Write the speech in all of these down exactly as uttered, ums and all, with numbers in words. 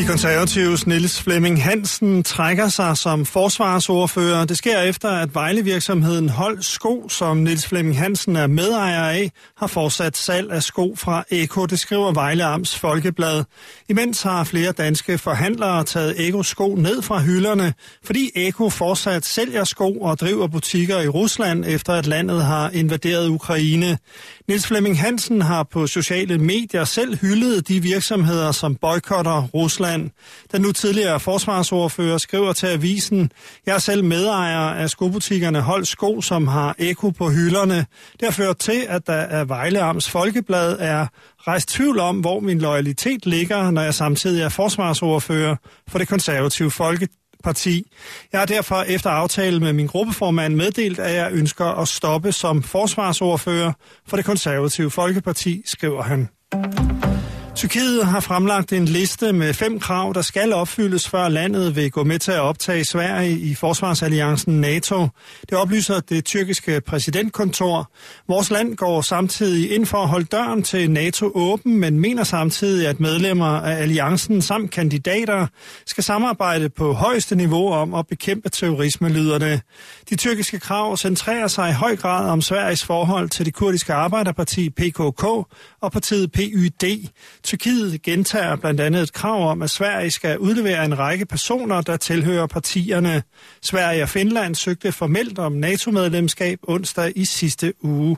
De konservatives Niels Flemming Hansen trækker sig som forsvarsordfører. Det sker efter, at Vejle-virksomheden Hold Sko, som Niels Flemming Hansen er medejer af, har fortsat salg af sko fra Eko. Det skriver Vejle Amts Folkeblad. Imens har flere danske forhandlere taget Ekos sko ned fra hylderne, fordi Eko fortsat sælger sko og driver butikker i Rusland, efter at landet har invaderet Ukraine. Niels Flemming Hansen har på sociale medier selv hyldet de virksomheder, som boykotter Rusland. Den nu tidligere forsvarsordfører skriver til avisen: "Jeg er selv medejer af skobutikkerne Hold Sko, som har Eko på hylderne. Det har ført til, at der af Vejle Amts Folkeblad er rejst tvivl om, hvor min loyalitet ligger, når jeg samtidig er forsvarsordfører for det konservative Folkeparti. Jeg har derfor efter aftale med min gruppeformand meddelt, at jeg ønsker at stoppe som forsvarsordfører for det konservative Folkeparti", skriver han. Tyrkiet har fremlagt en liste med fem krav, der skal opfyldes, før landet vil gå med til at optage Sverige i forsvarsalliancen NATO. Det oplyser det tyrkiske præsidentkontor. Vores land går samtidig ind for at holde døren til NATO åben, men mener samtidig, at medlemmer af alliancen samt kandidater skal samarbejde på højeste niveau om at bekæmpe terrorisme, lyder det. De tyrkiske krav centrerer sig i høj grad om Sveriges forhold til det kurdiske arbejderparti P K K og partiet P Y D. Tyrkiet gentager blandt andet et krav om, at Sverige skal udlevere en række personer, der tilhører partierne. Sverige og Finland søgte formelt om NATO-medlemskab onsdag i sidste uge.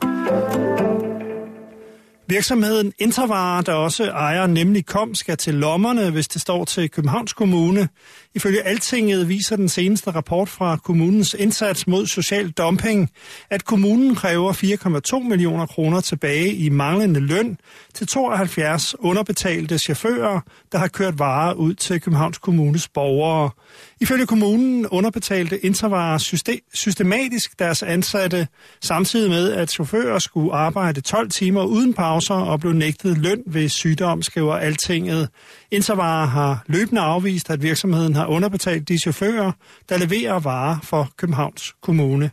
Virksomheden Intervarer, der også ejer nemlig Kom, skal til lommerne, hvis det står til Københavns Kommune. Ifølge Altinget viser den seneste rapport fra kommunens indsats mod social dumping, at kommunen kræver fire komma to millioner kroner tilbage i manglende løn til tooghalvfjerds underbetalte chauffører, der har kørt varer ud til Københavns Kommunes borgere. Ifølge kommunen underbetalte Intervarer systematisk deres ansatte, samtidig med, at chauffører skulle arbejde tolv timer uden pauser og blev nægtet løn ved sygdom, skriver Altinget. Intervarer har løbende afvist, at virksomheden har underbetalt de chauffører, der leverer varer for Københavns Kommune.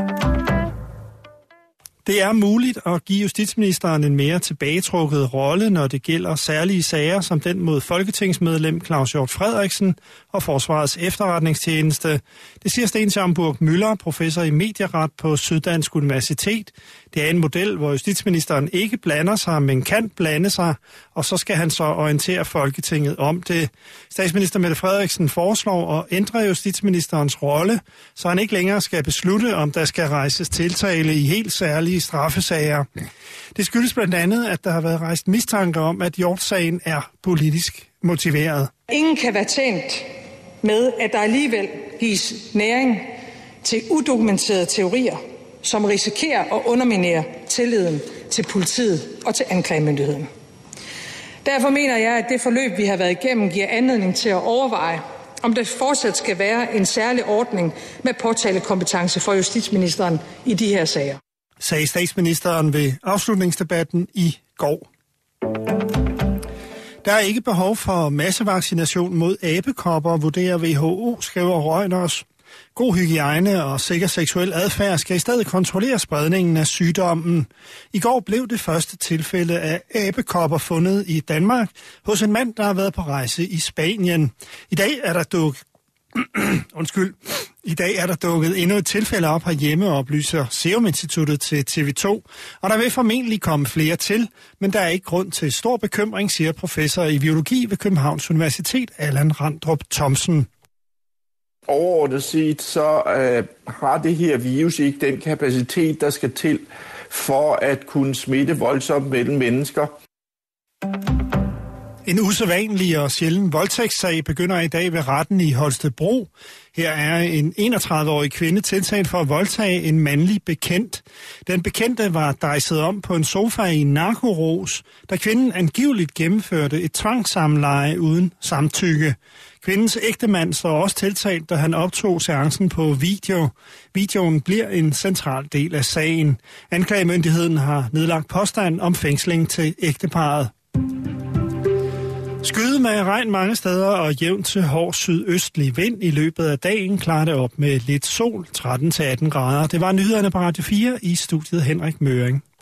Det er muligt at give justitsministeren en mere tilbagetrukket rolle, når det gælder særlige sager som den mod folketingsmedlem Claus Hjort Frederiksen og Forsvarets Efterretningstjeneste. Det siger Sten Schaumburg Müller, professor i medieret på Syddansk Universitet. Det er en model, hvor justitsministeren ikke blander sig, men kan blande sig, og så skal han så orientere Folketinget om det. Statsminister Mette Frederiksen foreslår at ændre justitsministerens rolle, så han ikke længere skal beslutte, om der skal rejses tiltale i helt særlige straffesager. Det skyldes blandt andet, at der har været rejst mistanke om, at Hjort-sagen er politisk motiveret. Ingen kan være tjent med, at der alligevel gives næring til udokumenterede teorier, som risikerer at underminere tilliden til politiet og til anklagemyndigheden. Derfor mener jeg, at det forløb, vi har været igennem, giver anledning til at overveje, om der fortsat skal være en særlig ordning med påtalekompetence for justitsministeren i de her sager, sagde statsministeren ved afslutningsdebatten i går. Der er ikke behov for massevaccination mod abekopper, vurderer W H O, skriver Reuters. God hygiejne og sikker seksuel adfærd skal i stedet kontrollere spredningen af sygdommen. I går blev det første tilfælde af abekopper fundet i Danmark hos en mand, der har været på rejse i Spanien. I dag er der dukket Undskyld. I dag er der dukket endnu et tilfælde op herhjemme, oplyser Serum Instituttet til T V to. Og der vil formentlig komme flere til, men der er ikke grund til stor bekymring, siger professor i biologi ved Københavns Universitet, Allan Randrup Thomsen. Overordnet set, så øh, har det her virus ikke den kapacitet, der skal til for at kunne smitte voldsomt mellem mennesker. En usædvanlig og sjælden voldtægtssag begynder i dag ved retten i Holstebro. Her er en enogtredive-årig kvinde tiltalt for at voldtage en mandlig bekendt. Den bekendte var dejset om på en sofa i narkoros, da kvinden angiveligt gennemførte et tvangssamleje uden samtykke. Kvindens ægtemand står også tiltalt, da han optog seancen på video. Videoen bliver en central del af sagen. Anklagemyndigheden har nedlagt påstand om fængsling til ægteparret. Skyde med regn mange steder og jævnt til hård sydøstlig vind i løbet af dagen. Klarer det op med lidt sol, tretten til atten grader. Det var nyhederne på Radio fire i studiet Henrik Møring.